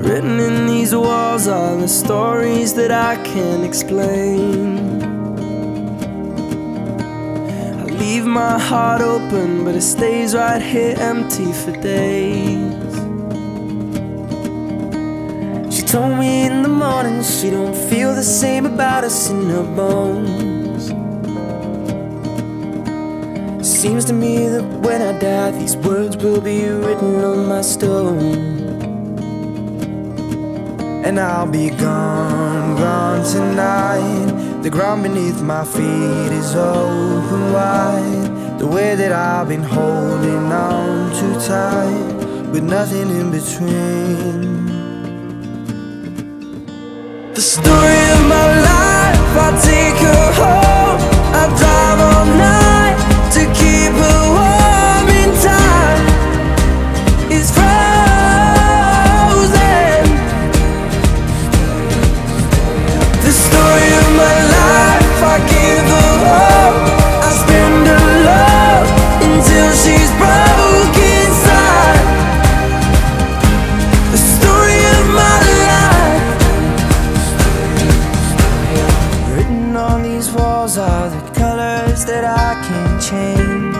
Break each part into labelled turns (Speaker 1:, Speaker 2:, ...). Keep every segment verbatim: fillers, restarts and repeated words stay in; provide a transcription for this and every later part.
Speaker 1: Written in these walls are the stories that I can't explain. I leave my heart open, but it stays right here empty for days. She told me in the morning she don't feel the same about us in her bones. Seems to me that when I die, these words will be written on my stone. And I'll be gone, gone tonight. The ground beneath my feet is open wide. The way that I've been holding on too tight, with nothing in between. The story of my life, I take her home. I drive all night to keep her warm in time. It's frozen. The story of my life, I give her hope. I spend her love until she's broke inside. The story of my life. Written on these walls are the colors that I can't change.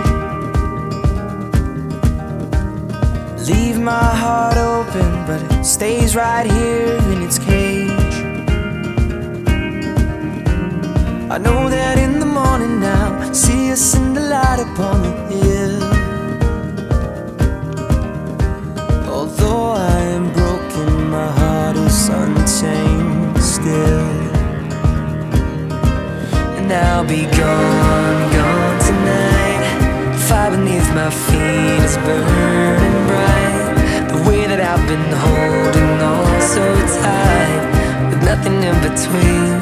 Speaker 1: Leave my heart open, but it stays right here in its cage. I know that in the morning now, see us in the light upon the hill. Although I am broken, my heart is unchained still. And I'll be gone, gone tonight. The fire beneath my feet is burning bright. The way that I've been holding on so tight, with nothing in between.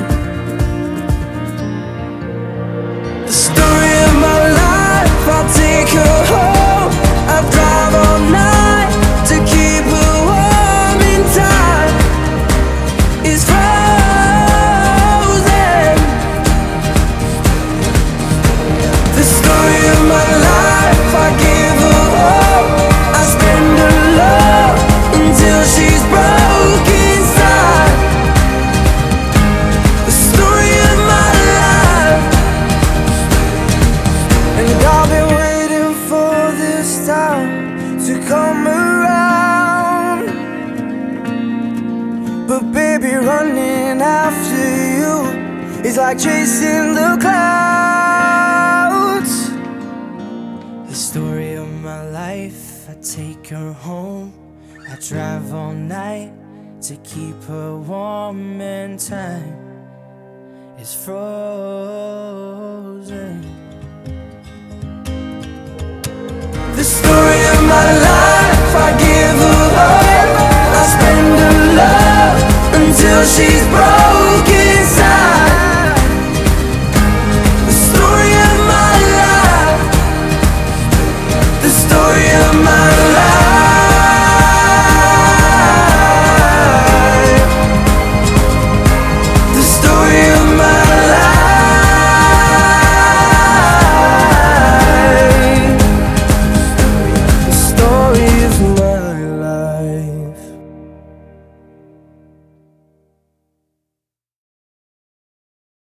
Speaker 1: The story of my life, I'll take her home. I drive all night to keep her warm in time. It's frozen. The story of my life, I give her hope. I spend her love until she's broke inside. The story of my life. And I've been waiting for this time to come around, but baby, running after you is like chasing the clouds. The story of my life, I take her home. I drive all night to keep her warm, and time is frozen. The story